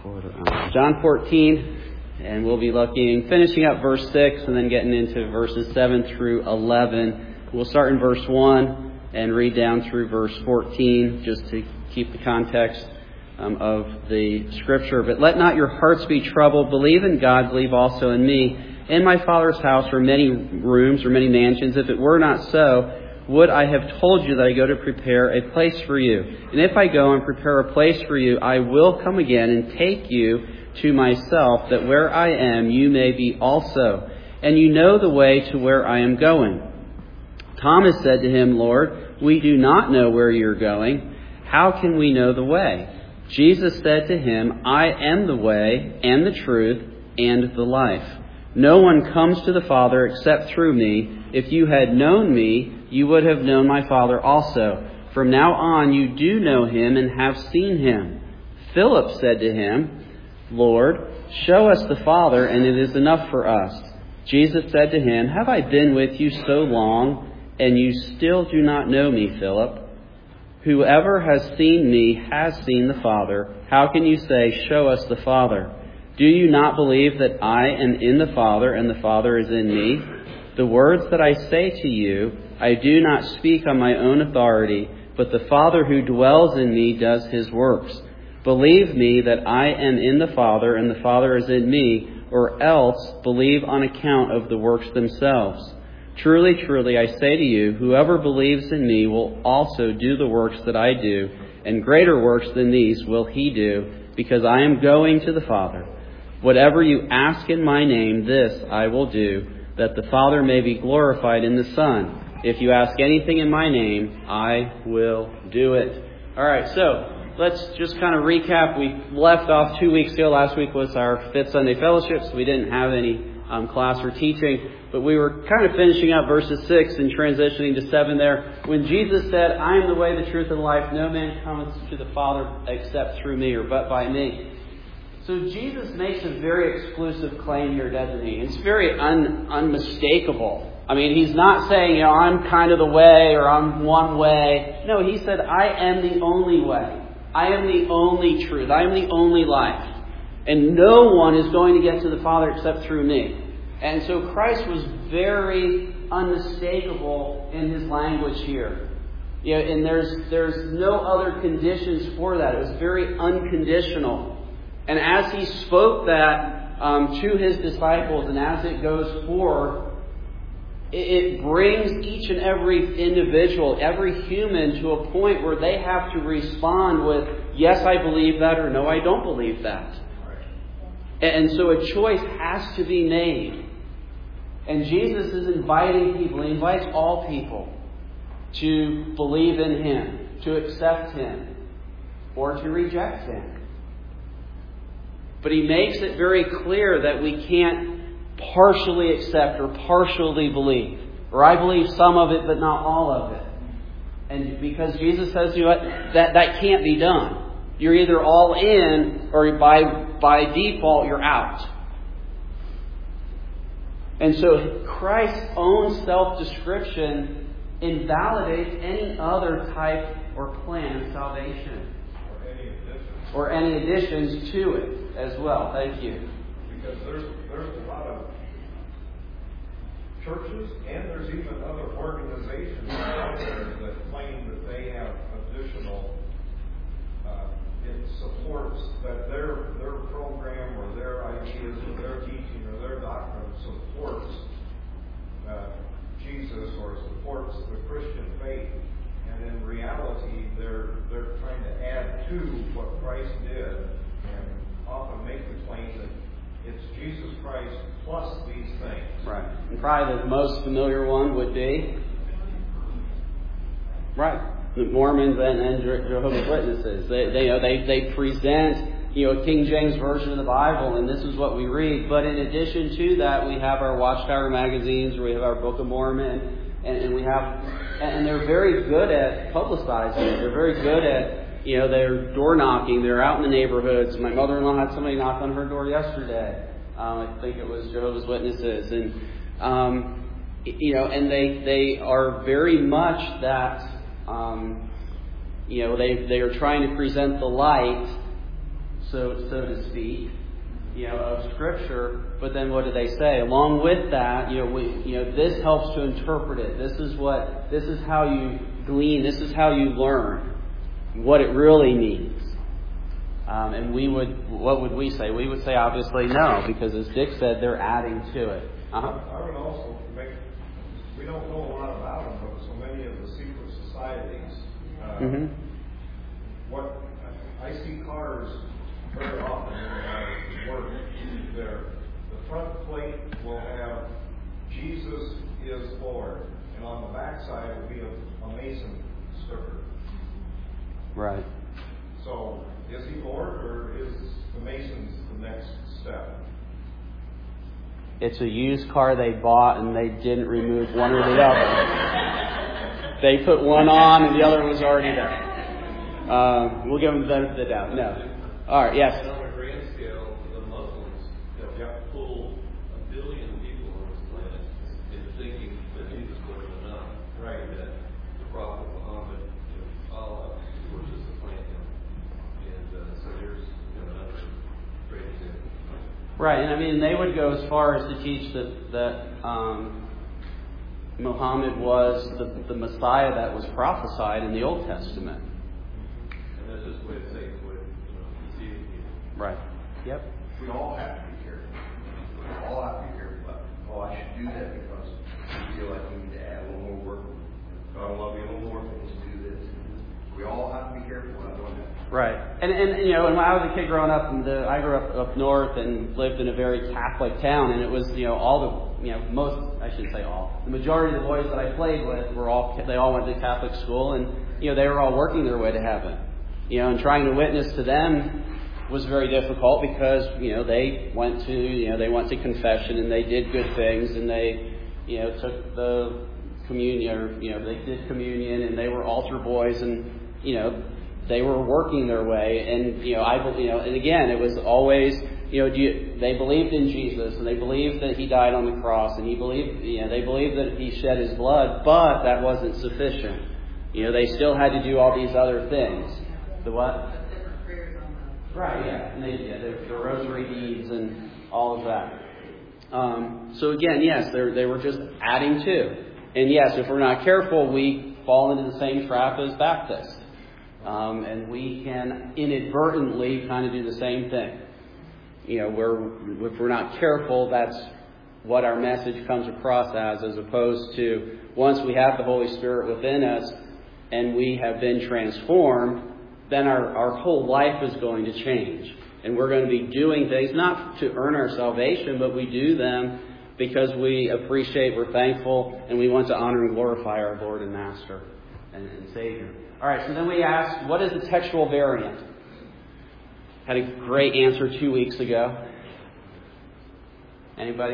John 14, and we'll be finishing up verse 6 and then getting into verses 7 through 11. We'll start in verse 1 and read down through verse 14 just to keep the context of the Scripture. But let not your hearts be troubled. Believe in God, believe also in me. In my Father's house are many rooms or many mansions. If it were not so, would I have told you that I go to prepare a place for you? And if I go and prepare a place for you, I will come again and take you to myself, that where I am, you may be also. And you know the way to where I am going. Thomas said to him, Lord, we do not know where you're going. How can we know the way? Jesus said to him, I am the way and the truth and the life. No one comes to the Father except through me. If you had known me, you would have known my Father also. From now on you do know him and have seen him. Philip said to him, Lord, show us the Father, and it is enough for us. Jesus said to him, have I been with you so long, and you still do not know me, Philip? Whoever has seen me has seen the Father. How can you say, show us the Father? Do you not believe that I am in the Father, and the Father is in me? The words that I say to you, I do not speak on my own authority, but the Father who dwells in me does his works. Believe me that I am in the Father, and the Father is in me, or else believe on account of the works themselves. Truly, truly, I say to you, whoever believes in me will also do the works that I do, and greater works than these will he do, because I am going to the Father. Whatever you ask in my name, this I will do, that the Father may be glorified in the Son. If you ask anything in my name, I will do it. All right, so let's just kind of recap. We left off 2 weeks ago. Last week was our fifth Sunday fellowship, so we didn't have any class or teaching. But we were kind of finishing up verses 6 and transitioning to 7 there. When Jesus said, I am the way, the truth, and the life. No man comes to the Father except through me or but by me. So Jesus makes a very exclusive claim here, doesn't he? It's very unmistakable. I mean, he's not saying, I'm kind of the way or I'm one way. No, he said, I am the only way. I am the only truth. I am the only life. And no one is going to get to the Father except through me. And so Christ was very unmistakable in his language here. And there's no other conditions for that. It was very unconditional. And as he spoke that to his disciples, and as it goes forth, it brings each and every individual, every human, to a point where they have to respond with, yes, I believe that, or no, I don't believe that. And so a choice has to be made. And Jesus is inviting people, he invites all people to believe in him, to accept him, or to reject him. But he makes it very clear that we can't partially accept or partially believe. Or I believe some of it, but not all of it. And because Jesus says, you know what, that can't be done. You're either all in, or by default, you're out. And so Christ's own self-description invalidates any other type or plan of salvation. Or any additions to it as well. Thank you. Because there's a lot of churches and there's even other organizations out there that claim that they have additional supports, that their program or their ideas or their teaching or their doctrine supports Jesus or supports the Christian faith. And in reality, they're trying to add to what Christ did and often make the claim that it's Jesus Christ plus these things. Right. And probably the most familiar one would be, the Mormons and Jehovah's Witnesses. They present King James Version of the Bible, and this is what we read. But in addition to that, we have our Watchtower magazines, or we have our Book of Mormon. And they're very good at publicizing it. They're very good at, they're door knocking. They're out in the neighborhoods. My mother-in-law had somebody knock on her door yesterday. I think it was Jehovah's Witnesses. And, and they are very much that, they are trying to present the light so to speak, of Scripture. But then what do they say? Along with that, this helps to interpret it. This is how you glean. This is how you learn what it really means. And what would we say? We would say obviously no, because as Dick said, they're adding to it. I would also we don't know a lot about them, but so many of the secret societies, what I see cars very often when I work there. The front plate will have Jesus is Lord, and on the back side will be a Mason sticker. Right. So, is he Lord, or is the Masons the next step? It's a used car they bought, and they didn't remove one or the other. They put one on, and the other was already there. We'll give them the benefit of the doubt. No. All right. Yes. On a grand scale, the Muslims have pulled 1 billion people on this planet into thinking that Jesus wasn't enough. Right. That the Prophet Muhammad, Allah, was just to plant him. And so there's another great example. Right, and I mean, they would go as far as to teach that Muhammad was the Messiah that was prophesied in the Old Testament. And that's just the way it's saying what you see. Right. Yep. We all have to be careful. We all have to be careful. I should do that because we feel like we need to add a little more work. God love me a little more. Let's do this. We all have to be careful about doing that. Right. And when I was a kid growing up, I grew up north and lived in a very Catholic town, and it was, the majority of the boys that I played with they all went to Catholic school, and, they were all working their way to heaven. And trying to witness to them was very difficult because, they went to confession and they did good things, and they, took the communion, or, they did communion, and they were altar boys, and, they were working their way, and and again, it was always, they believed in Jesus, and they believed that He died on the cross, and they believed that He shed His blood, but that wasn't sufficient. They still had to do all these other things. The what? Right, yeah, and the rosary beads and all of that. So again, yes, they were just adding to, and yes, if we're not careful, we fall into the same trap as Baptists. And we can inadvertently kind of do the same thing. If we're not careful, that's what our message comes across as opposed to once we have the Holy Spirit within us and we have been transformed, then our whole life is going to change. And we're going to be doing things not to earn our salvation, but we do them because we appreciate, we're thankful, and we want to honor and glorify our Lord and Master and Savior. All right, so then we asked, what is a textual variant? Had a great answer 2 weeks ago. Anybody?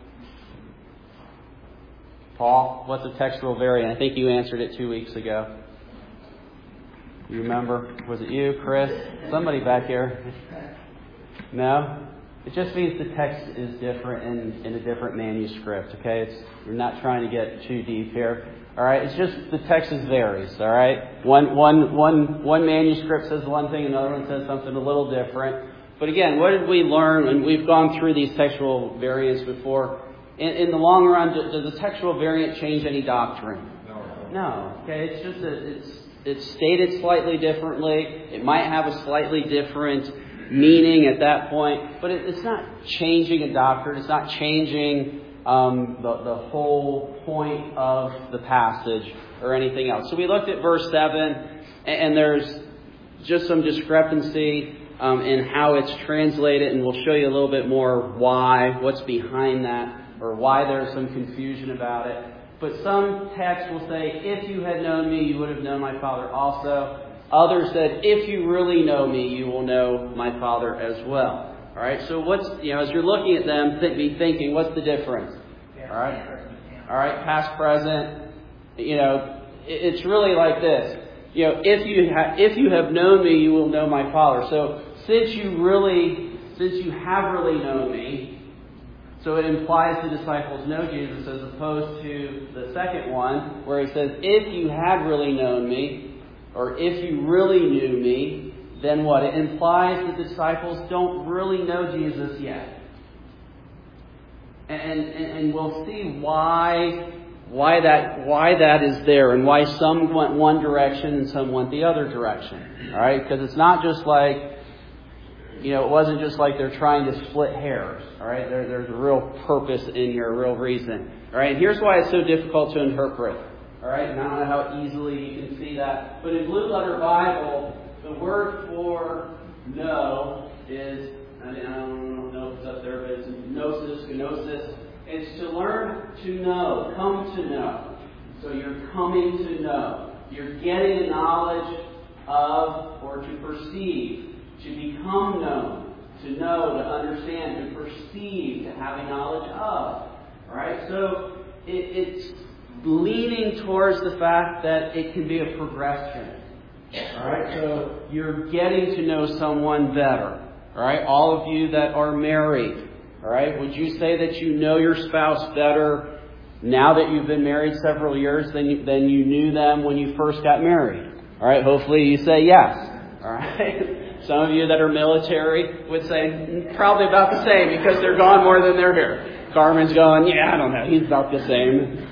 Paul, what's a textual variant? I think you answered it 2 weeks ago. You remember? Was it you, Chris? Somebody back here? No? It just means the text is different in a different manuscript, okay? We're not trying to get too deep here. All right, it's just the text varies. All right, one manuscript says one thing, another one says something a little different. But again, what did we learn? And we've gone through these textual variants before. In the long run, does a textual variant change any doctrine? No. Okay, it's just it's stated slightly differently. It might have a slightly different meaning at that point, but it's not changing a doctrine. It's not changing the whole point of the passage or anything else. So we looked at verse 7, and there's just some discrepancy in how it's translated, and we'll show you a little bit more what's behind that, or why there's some confusion about it. But some texts will say, if you had known me, you would have known my Father also. Others said, if you really know me, you will know my Father as well. All right, so as you're looking at them, be thinking, what's the difference? All right, past, present. It's really like this. If you have known me, you will know my Father. So since you have really known me, so it implies the disciples know Jesus as opposed to the second one where he says, if you had really known me, or if you really knew me, then what? It implies that the disciples don't really know Jesus yet. And we'll see why that is there, and why some went one direction and some went the other direction. All right? Because it's not just like, it wasn't just like they're trying to split hairs. All right? There's a real purpose in here, a real reason. All right? And here's why it's so difficult to interpret. All right? And I don't know how easily you can see that. But in Blue Letter Bible, the word for know is, I don't know if it's up there, but it's gnosis. It's to learn to know, come to know. So you're coming to know. You're getting a knowledge of, or to perceive, to become known, to know, to understand, to perceive, to have a knowledge of. All right? So it's leaning towards the fact that it can be a progression. All right? So you're getting to know someone better. All right? All of you that are married. All right? Would you say that you know your spouse better now that you've been married several years than you knew them when you first got married? All right? Hopefully you say yes. All right? Some of you that are military would say probably about the same because they're gone more than they're here. Carmen's going, yeah, I don't know. He's about the same.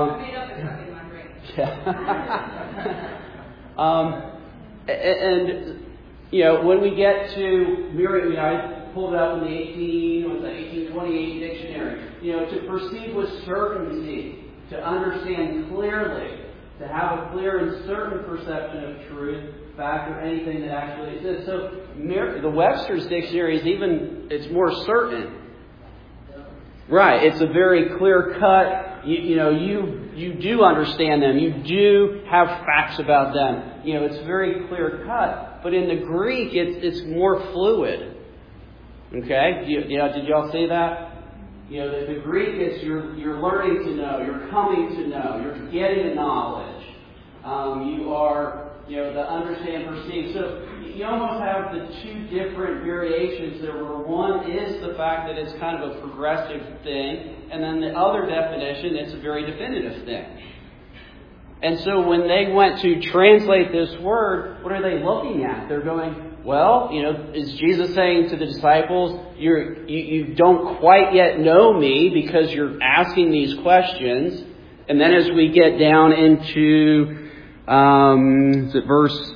When we get to married, I pulled it up in the 1828 dictionary. To perceive with certainty, to understand clearly, to have a clear and certain perception of truth, fact, or anything that actually exists. So the Webster's dictionary it's more certain. Right, it's a very clear cut. You do understand them. You do have facts about them. It's very clear cut. But in the Greek, it's more fluid. Okay? Did y'all see that? The Greek is you're learning to know, you're coming to know, you're getting knowledge. You are, the understand, perceive. So you almost have the two different variations there, where one is the fact that it's kind of a progressive thing, and then the other definition, it's a very definitive thing. And so when they went to translate this word, what are they looking at? They're going, well, is Jesus saying to the disciples, you don't quite yet know me because you're asking these questions? And then as we get down into is it verse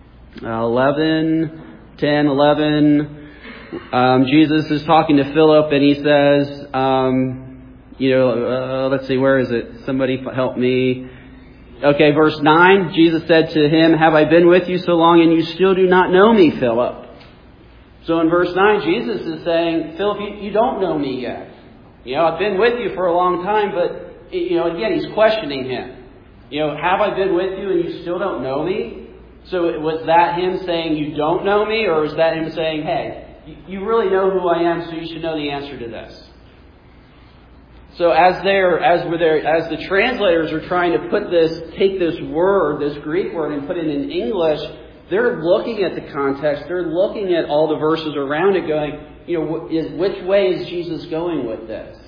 11, Jesus is talking to Philip, and he says, let's see, where is it? Somebody help me. Okay, verse 9, Jesus said to him, have I been with you so long and you still do not know me, Philip? So in verse 9, Jesus is saying, Philip, you don't know me yet. I've been with you for a long time, but, again, he's questioning him. Have I been with you and you still don't know me? So was that him saying you don't know me, or was that him saying, hey, you really know who I am, so you should know the answer to this? So as the translators are trying to take this word, this Greek word, and put it in English, they're looking at the context. They're looking at all the verses around it, going, which way is Jesus going with this?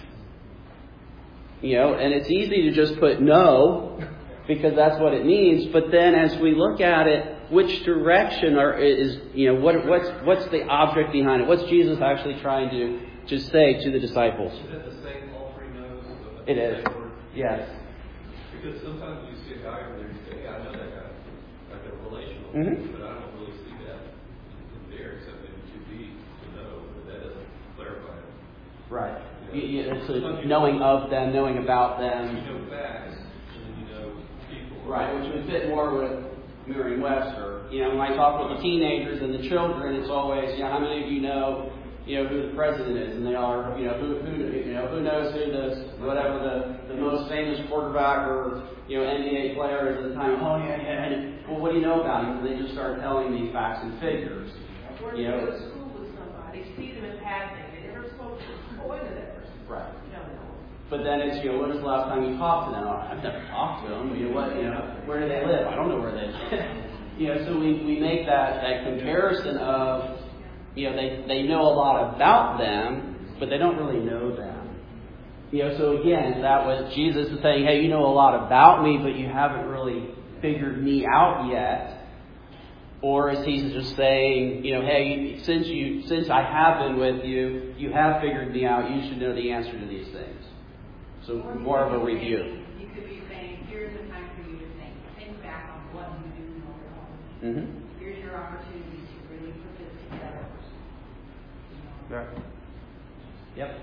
And it's easy to just put no, because that's what it means. But then as we look at it, which direction what's the object behind it? What's Jesus actually trying to say to the disciples? Is that the same all three knows? It is. Yes. Because sometimes you see a guy over there and say, I know that guy, like a relational, but I don't really see that in there, except maybe to be, to know, but that doesn't clarify it. Right. It's a knowing of them, knowing about them. You know facts, and then you know people. Right, which would fit more with Merriam-Webster. When I talk with the teenagers and the children, it's always, how many of you know who the president is? And they are, who knows who whatever the most famous quarterback or, NBA player is at the time. Oh, yeah. Well, what do you know about him? And they just start telling me facts and figures. Or you go to school with somebody, see them in passing, they never spoke to that person. Right. You don't know. But then it's, when was the last time you talked to them? Oh, I've never talked to them. Where do they live? I don't know where they live. So we make that comparison of, they know a lot about them, but they don't really know them. So again, that was Jesus is saying, hey, you know a lot about me, but you haven't really figured me out yet. Or is he just saying, hey, since I have been with you, you have figured me out, you should know the answer to these things. So more of a review. You could be saying, here's the time for you to think back on what you do know about. Mm-hmm. Here's your opportunity to really put this together. Right. Yep.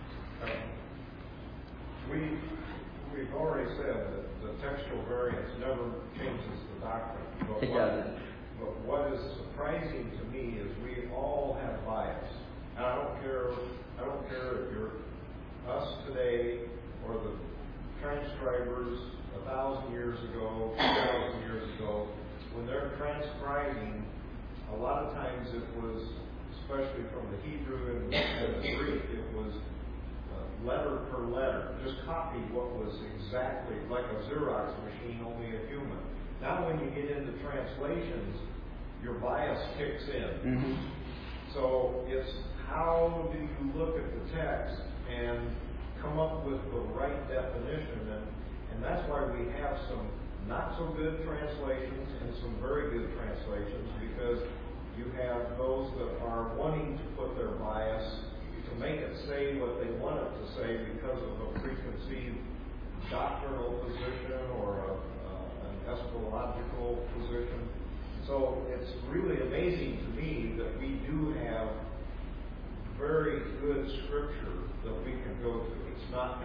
We've already said that the textual variance never changes the doctrine. It doesn't. But what is surprising to me is we all have bias. And I don't care if you're us today or the transcribers 1,000 years ago, 2,000 years ago. When they're transcribing, a lot of times it was, especially from the Hebrew and the Greek, it was letter per letter. Just copy what was exactly like a Xerox machine, only a human. Now when you get into translations, your bias kicks in. Mm-hmm. So it's how do you look at the text and come up with the right definition, and that's why we have some not so good translations and some very good translations, because you have those that are wanting to put their bias to make it say what they want it to say because of a preconceived doctrinal position or an eschatological position. So it's really amazing to me that we do have very good scripture that we can go to. It's not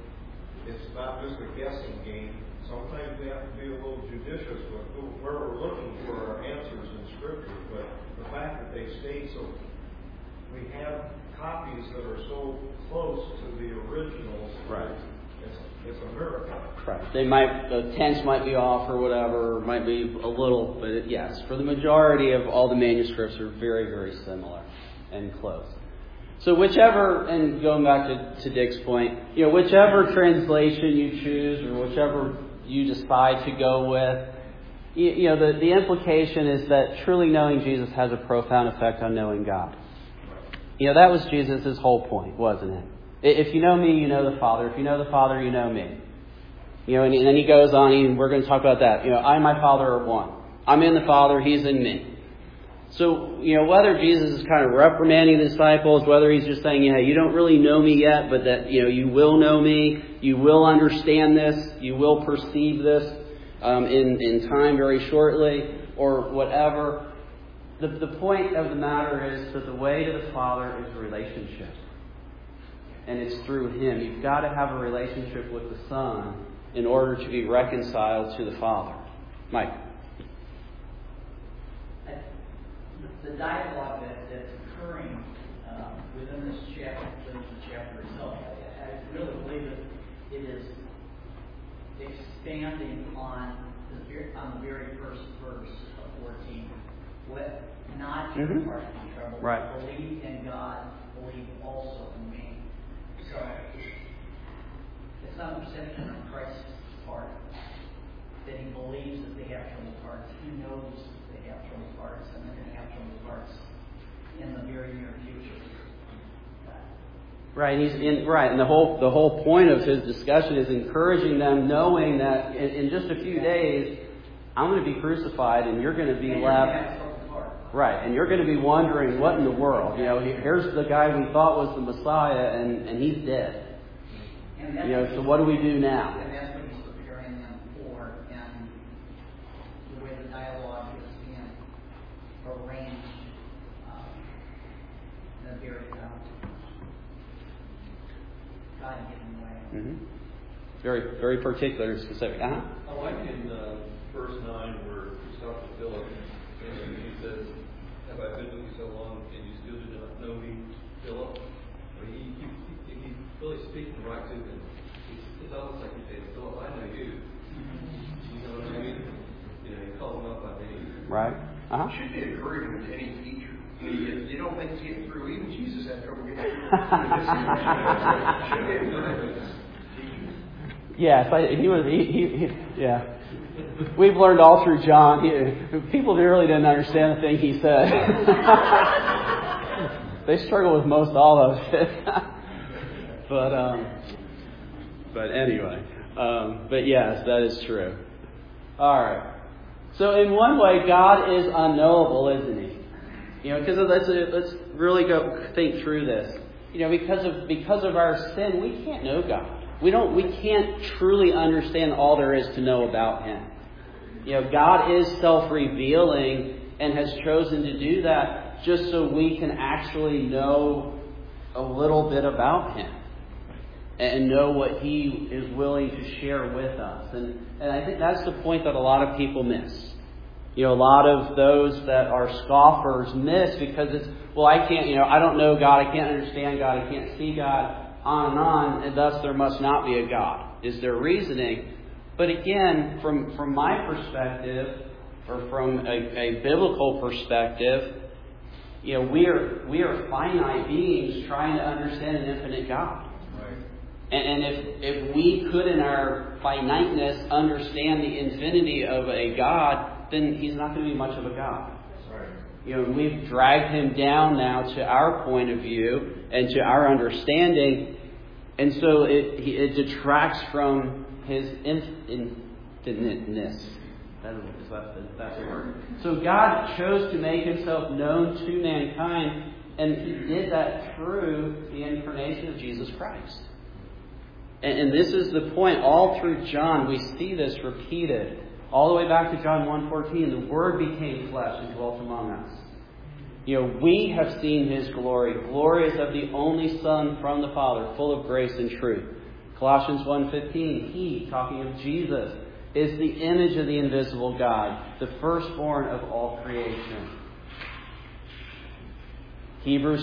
just a guessing game. Sometimes we have to be a little judicious with where we're looking for our answers in scripture. But the fact that they stayed so, we have copies that are so close to the originals. Right. It's a miracle. Right. The tense might be off or whatever, might be a little, but yes, for the majority of all the manuscripts are very, very similar and close. So whichever, and going back to Dick's point, whichever translation you choose or whichever you decide to go with, the implication is that truly knowing Jesus has a profound effect on knowing God. That was Jesus' whole point, wasn't it? If you know me, you know the Father. If you know the Father, you know me. And then he goes on, and we're going to talk about that. I and my Father are one. I'm in the Father, He's in me. So, whether Jesus is kind of reprimanding the disciples, whether He's just saying, you don't really know me yet, but that, you will know me, you will understand this, you will perceive this in time very shortly, or whatever. The point of the matter is that the way to the Father is a relationship. And it's through Him. You've got to have a relationship with the Son in order to be reconciled to the Father. Mike. The dialogue that's occurring within this chapter itself, I really believe that it is expanding on the very first verse of 14. Let not your heart be troubled. Right. Believe in God. Believe also in me. So it's not a perception on Christ's part that He believes that they have troubled hearts. He knows they have troubled hearts, and they're going to have troubled hearts in the very near future. Right, and the whole point of his discussion is encouraging them, knowing that in just a few days, I'm going to be crucified, and you're going to be left. Right, and you're going to be wondering, what in the world? Here's the guy we thought was the Messiah, and he's dead. So what do we do now? And that's what He's preparing them for, and the way the dialogue is being arranged in a very God-given way. Mm-hmm. Very, very particular and specific. I like in verse 9 where He talks to Philip, and He says, "Have I been with you so long, and you still do not know me, Philip?" He's really speaking right to him. It's almost like He's saying, "Philip, I know you." You know what I mean? He calls him up by name. Right. It should be encouragement to any teacher. You don't think it's getting through. Even Jesus had trouble getting through. Yes, yeah. We've learned all through John. People really didn't understand the thing he said. They struggle with most all of it. But anyway. But yes, that is true. All right. So in one way, God is unknowable, isn't He? Because let's really go think through this. Because of our sin, we can't know God. We can't truly understand all there is to know about Him. God is self-revealing and has chosen to do that just so we can actually know a little bit about Him and know what He is willing to share with us. And I think that's the point that a lot of people miss. A lot of those that are scoffers miss because I don't know God, I can't understand God, I can't see God, on, and thus there must not be a God, is their reasoning. But again, from my perspective, or from a biblical perspective, we are finite beings trying to understand an infinite God. Right. And if we could in our finiteness understand the infinity of a God, then He's not going to be much of a God. Right. We've dragged Him down now to our point of view and to our understanding, and so it detracts from His infiniteness. That's a word. So God chose to make Himself known to mankind, and He did that through the incarnation of Jesus Christ. And this is the point. All through John, we see this repeated. All the way back to John 1:14, the Word became flesh and dwelt among us. We have seen His glory. Glory is of the only Son from the Father, full of grace and truth. Colossians 1:15, He, talking of Jesus, is the image of the invisible God, the firstborn of all creation. Hebrews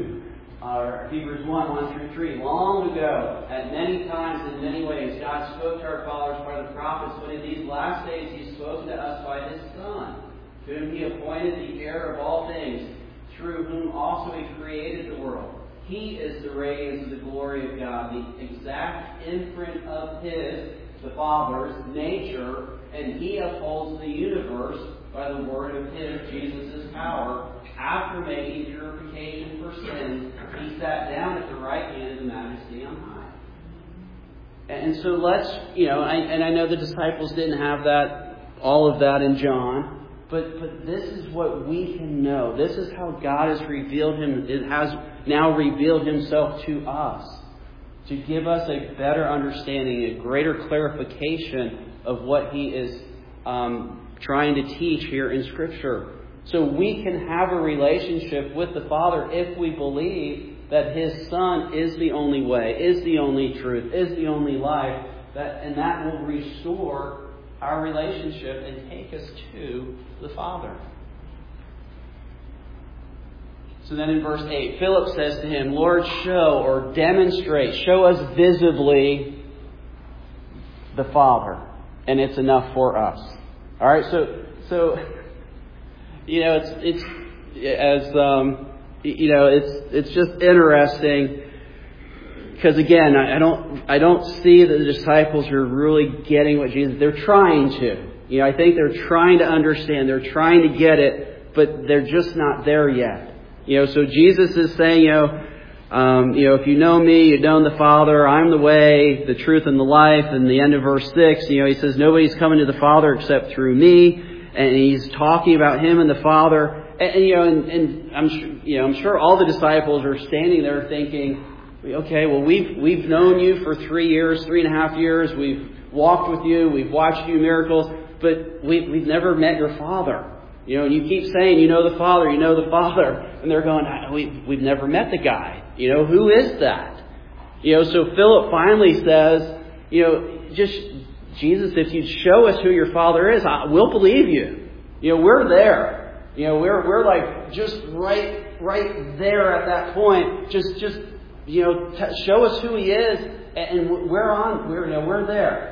1:1-3. Long ago, at many times in many ways, God spoke to our fathers by the prophets, but in these last days He's spoken to us by His Son, whom He appointed the heir of all things, through whom also He created the world. He is the radiance of the glory of God, the exact imprint of His, the Father's, nature, and He upholds the universe by the word of His, Jesus' power. After making purification for sins, He sat down at the right hand of the Majesty on high. And so I know the disciples didn't have all of that in John, but this is what we can know. This is how God has now revealed Himself to us, to give us a better understanding, a greater clarification of what He is trying to teach here in Scripture. So we can have a relationship with the Father if we believe that His Son is the only way, is the only truth, is the only life, and that will restore our relationship and take us to the Father. So then in verse 8, Philip says to Him, Lord, show or demonstrate, show us visibly the Father, and it's enough for us. All right, so it's just interesting because again, I don't see that the disciples are really getting what Jesus. They're trying to. I think they're trying to understand. They're trying to get it, but they're just not there yet. So Jesus is saying, if you know me, you've known the Father. I'm the way, the truth, and the life. And the end of verse 6, He says, nobody's coming to the Father except through me. And He's talking about Him and the Father. And I'm sure all the disciples are standing there thinking, okay, well, we've known you for 3.5 years. We've walked with you. We've watched you miracles, but we've never met your Father. And you keep saying, you know the Father, you know the Father. And they're going, we've never met the guy. Who is that? So Philip finally says, just Jesus, if you'd show us who your Father is, we'll believe you. We're there. We're like just right there at that point. Just show us who He is, and we're there.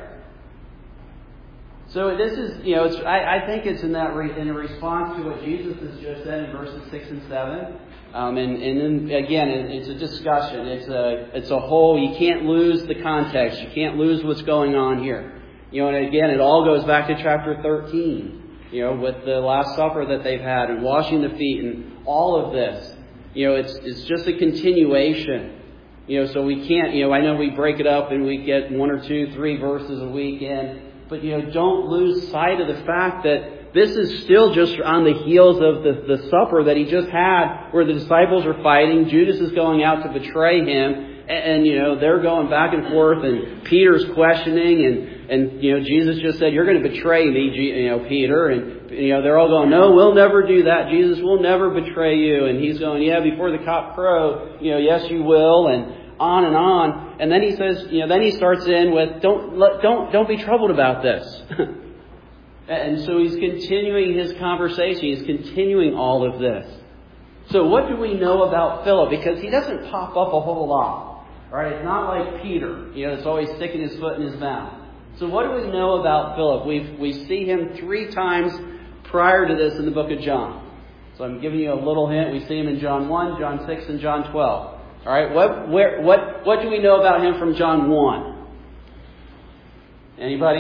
So this is, I think it's in a response to what Jesus has just said in verses 6 and 7. And then again, it's a discussion. It's a whole. You can't lose the context. You can't lose what's going on here. And again, it all goes back to chapter 13. With the Last Supper that they've had and washing the feet and all of this. It's just a continuation. So we can't. I know we break it up and we get 1 or 2, 3 verses a week in. But don't lose sight of the fact that this is still just on the heels of the supper that he just had, where the disciples are fighting. Judas is going out to betray him. And they're going back and forth, and Peter's questioning, and Jesus just said, "You're going to betray me, Peter." And they're all going, "No, we'll never do that. Jesus will never betray you." And he's going, "Yeah, before the cock crow, yes, you will." And on. And then he says, then he starts in with, "Don't be troubled about this." And so he's continuing his conversation. He's continuing all of this. So what do we know about Philip? Because he doesn't pop up a whole lot. Right? It's not like Peter, it's always sticking his foot in his mouth. So what do we know about Philip? We see him 3 times prior to this in the book of John. So I'm giving you a little hint. We see him in John 1, John 6, and John 12. All right. What do we know about him from John 1? Anybody?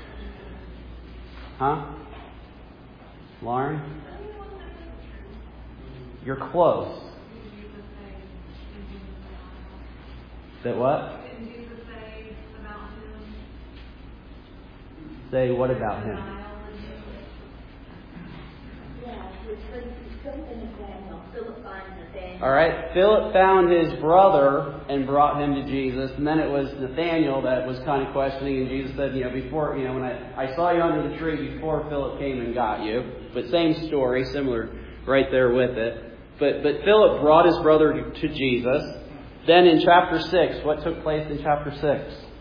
Huh? Lauren? You're close. That what? Didn't Jesus say about him? Say what about him? Yeah, Philip finds Nathaniel. All right. Philip found his brother and brought him to Jesus. And then it was Nathaniel that was kind of questioning. And Jesus said, before, when I saw you under the tree before Philip came and got you. But same story, similar right there with it. But Philip brought his brother to Jesus. Then in chapter 6, what took place in chapter 6?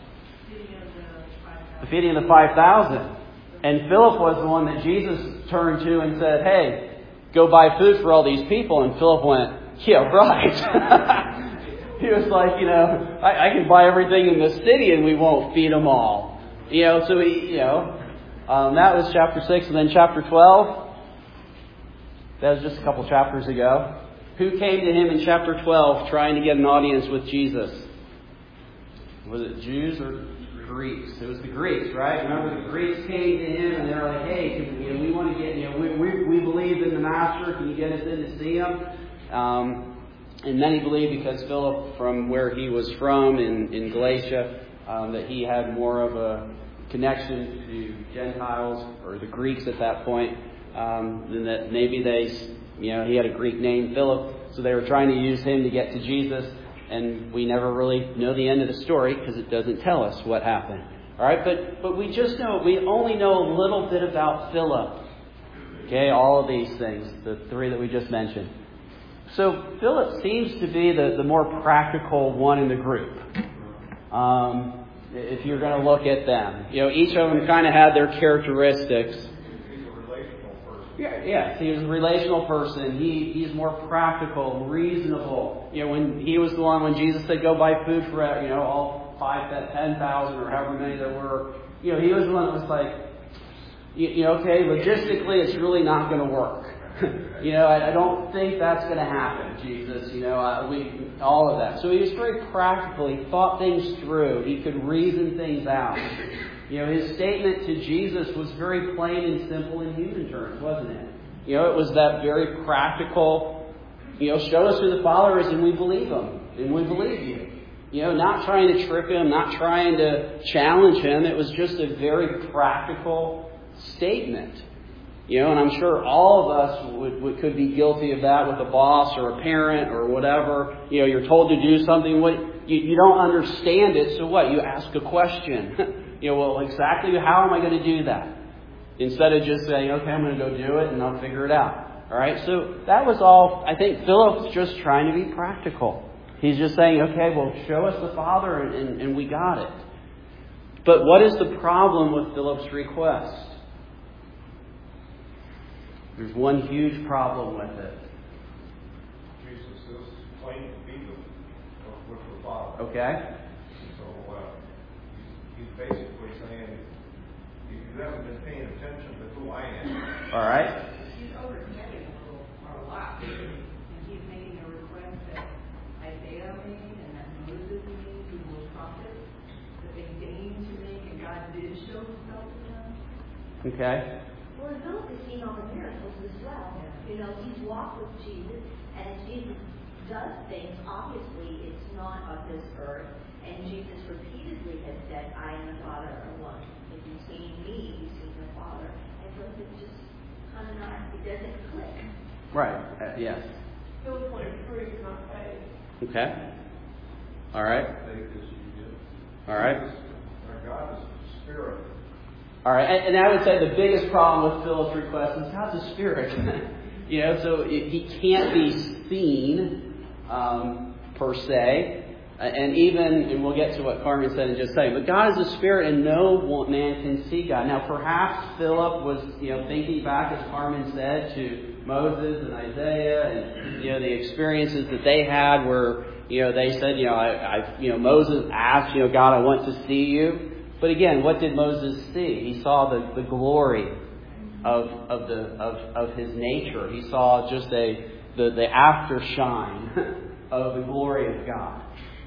The feeding of the 5,000. And Philip was the one that Jesus turned to and said, "Hey, go buy food for all these people." And Philip went, "Yeah, right." He was like, I can buy everything in the city and we won't feed them all. So that was chapter 6. And then chapter 12, that was just a couple chapters ago. Who came to him in chapter 12 trying to get an audience with Jesus? Was it Jews or Greeks? It was the Greeks, right? Remember, the Greeks came to him and they were like, "Hey, we want to get, we believe in the Master. Can you get us in to see him?" And then he believed because Philip, from where he was from in Galatia, that he had more of a connection to Gentiles or the Greeks at that point, than that maybe he had a Greek name, Philip, so they were trying to use him to get to Jesus, and we never really know the end of the story because it doesn't tell us what happened. All right, but we only know a little bit about Philip. Okay, all of these things, the 3 that we just mentioned. So Philip seems to be the more practical one in the group. If you're going to look at them, each of them kind of had their characteristics. Yeah, he was a relational person. He's more practical, reasonable. When he was the one when Jesus said, "Go buy food for all 10,000 or however many there were," he was the one that was like, okay, logistically it's really not going to work. I don't think that's going to happen, Jesus. All of that. So he was very practical. He thought things through. He could reason things out. His statement to Jesus was very plain and simple in human terms, wasn't it? It was that very practical, show us who the Father is and we believe him. And we believe you. Not trying to trick him, not trying to challenge him. It was just a very practical statement. And I'm sure all of us could be guilty of that with a boss or a parent or whatever. You're told to do something. You don't understand it, so what? You ask a question. Well, exactly how am I going to do that? Instead of just saying, okay, I'm going to go do it and I'll figure it out. All right, so that was all. I think Philip's just trying to be practical. He's just saying, okay, well, show us the Father and we got it. But what is the problem with Philip's request? There's one huge problem with it. Jesus is claiming to be with the Father. Okay. So he's basically saying, you haven't been paying attention to who I am. All right. He's overstepping a lot. And he's making a request that Isaiah made and that Moses made, who were prophets, that they deigned to make, and God did show himself to them. Okay. Well, Philip has seen all the miracles as well. He's walked with Jesus, and as Jesus does things, obviously it's not of this earth. And Jesus repeatedly has said, "I and the Father are one. If you've seen me, you've seen the Father." And Philip is just it doesn't click. Right. Yes. Philip wanted proof, not faith. Okay. All right. Faith is you get. All right. Our God is a spirit. All right. And I would say the biggest problem with Philip's request is God's a spirit. So he can't be seen per se. And we'll get to what Carmen said in just a second, but God is a spirit and no man can see God. Now, perhaps Philip was, thinking back, as Carmen said, to Moses and Isaiah and, the experiences that they had where, they said, Moses asked, God, I want to see you. But again, what did Moses see? He saw the glory of his nature. He saw just the aftershine of the glory of God.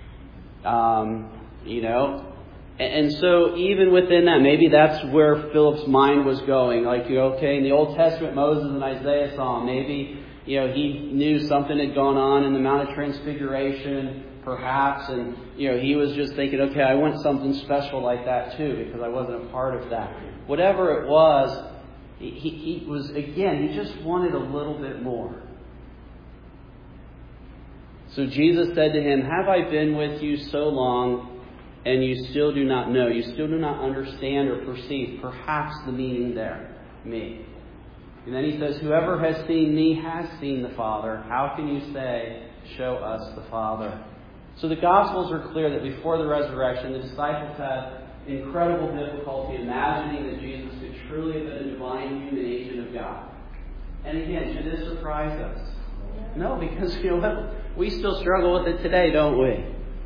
And so even within that, maybe that's where Philip's mind was going. Like, in the Old Testament, Moses and Isaiah saw him. Maybe, he knew something had gone on in the Mount of Transfiguration, perhaps, and, he was just thinking, okay, I want something special like that too, because I wasn't a part of that. Whatever it was, he just wanted a little bit more. So Jesus said to him, have I been with you so long, and you still do not know? You still do not understand or perceive perhaps the meaning there, me. And then he says, whoever has seen me has seen the Father. How can you say, show us the Father? So the Gospels are clear that before the resurrection, the disciples had incredible difficulty imagining that Jesus could truly have been a divine human agent of God. And again, should this surprise us? No, because we still struggle with it today, don't we?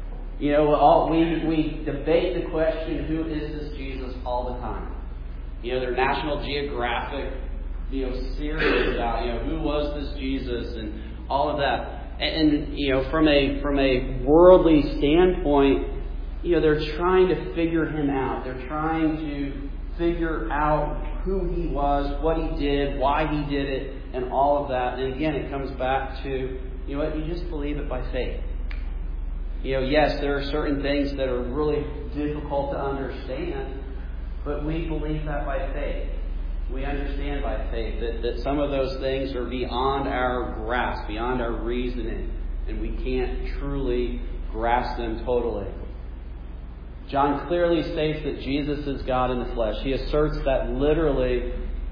We debate the question, who is this Jesus, all the time. They're National Geographic, series about, who was this Jesus and all of that. And from a worldly standpoint, they're trying to figure him out. They're trying to figure out who he was, what he did, why he did it, and all of that. And again, it comes back to, you just believe it by faith. Yes, there are certain things that are really difficult to understand, but we believe that by faith. We understand by faith that some of those things are beyond our grasp, beyond our reasoning, and we can't truly grasp them totally. John clearly states that Jesus is God in the flesh. He asserts that literally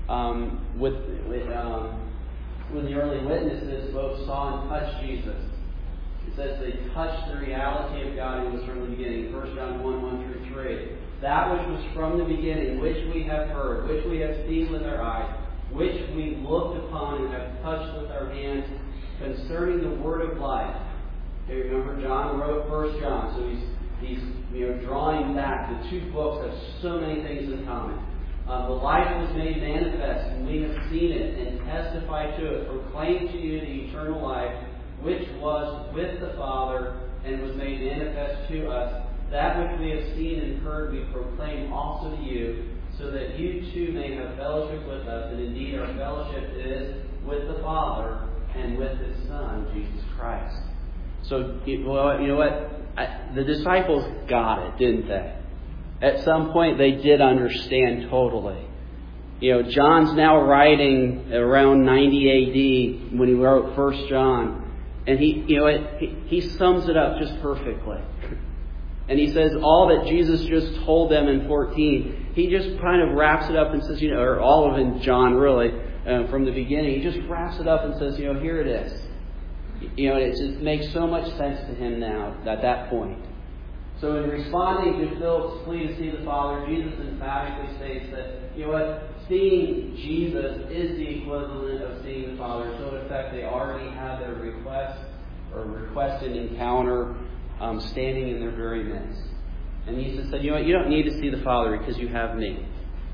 when the early witnesses both saw and touched Jesus. It says they touched the reality of God who was from the beginning. 1 John 1:1-3. That which was from the beginning, which we have heard, which we have seen with our eyes, which we looked upon and have touched with our hands, concerning the word of life. Okay, remember John wrote 1 John, so he's drawing back. The two books have so many things in common. The life was made manifest, and we have seen it and testified to it, proclaimed to you the eternal life, which was with the Father and was made manifest to us. That which we have seen and heard we proclaim also to you, so that you too may have fellowship with us. And indeed our fellowship is with the Father and with His Son, Jesus Christ. So, you know what? The disciples got it, didn't they? At some point they did understand totally. John's now writing around 90 AD when he wrote 1 John. And he sums it up just perfectly. And he says all that Jesus just told them in 14, he just kind of wraps it up and says, or all of it, John really, from the beginning, he just wraps it up and says, here it is. It just makes so much sense to him now at that point. So in responding to Philip's plea to see the Father, Jesus emphatically states that, seeing Jesus is the equivalent of seeing the Father. So in effect, they already have their request or requested encounter standing in their very midst. And Jesus said, you don't need to see the Father because you have me.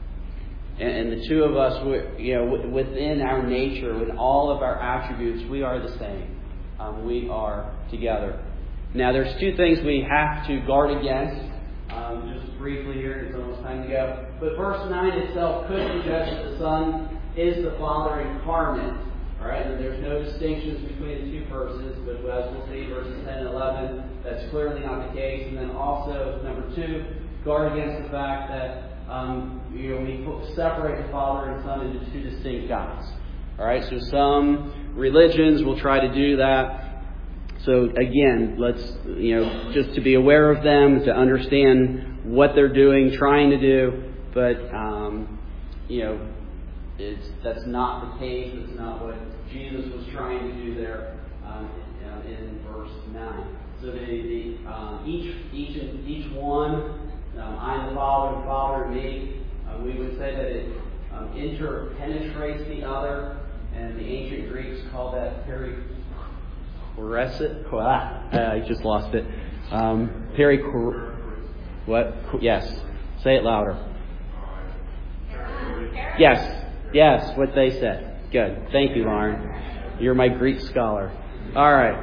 And the two of us, within our nature, with all of our attributes, we are the same. We are together. Now, there's two things we have to guard against. Just briefly here, it's almost time to go. But verse 9 itself could suggest that the Son is the Father incarnate. Alright, and there's no distinctions between the two persons, but as we'll see, verses 10 and 11, that's clearly not the case. And then also, number 2, guard against the fact that we separate the Father and Son into two distinct gods. All right, so some religions will try to do that. So again, let's, just to be aware of them, to understand what they're doing, trying to do, but, that's not the case. It's not what Jesus was trying to do there in verse 9. So each one, I and the Father, and the Father and me, we would say that it interpenetrates the other, and the ancient Greeks called that perichoresis. I just lost it. What? Yes. Say it louder. Yes, what they said. Good. Thank you, Lauren. You're my Greek scholar. All right.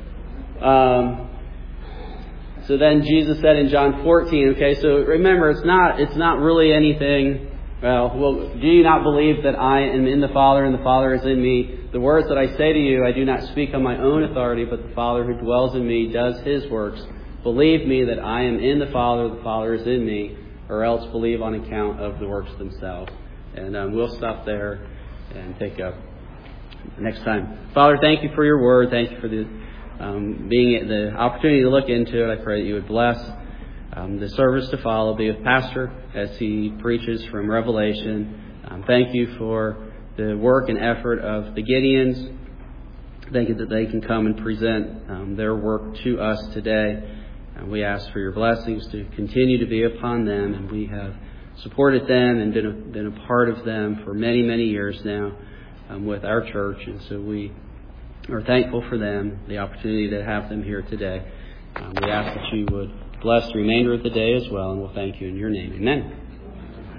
So then Jesus said in John 14, okay, so remember, it's not really anything, well, do you not believe that I am in the Father and the Father is in me? The words that I say to you, I do not speak on my own authority, but the Father who dwells in me does His works. Believe me that I am in the Father is in me, or else believe on account of the works themselves. And we'll stop there and take up next time. Father, thank you for your word. Thank you for the opportunity to look into it. I pray that you would bless the service to follow. Be with Pastor as he preaches from Revelation. Thank you for the work and effort of the Gideons. Thank you that they can come and present their work to us today. And we ask for your blessings to continue to be upon them. And we have supported them and been a part of them for many, many years now with our church. And so we are thankful for them, the opportunity to have them here today. We ask that you would bless the remainder of the day as well, and we'll thank you in your name. Amen.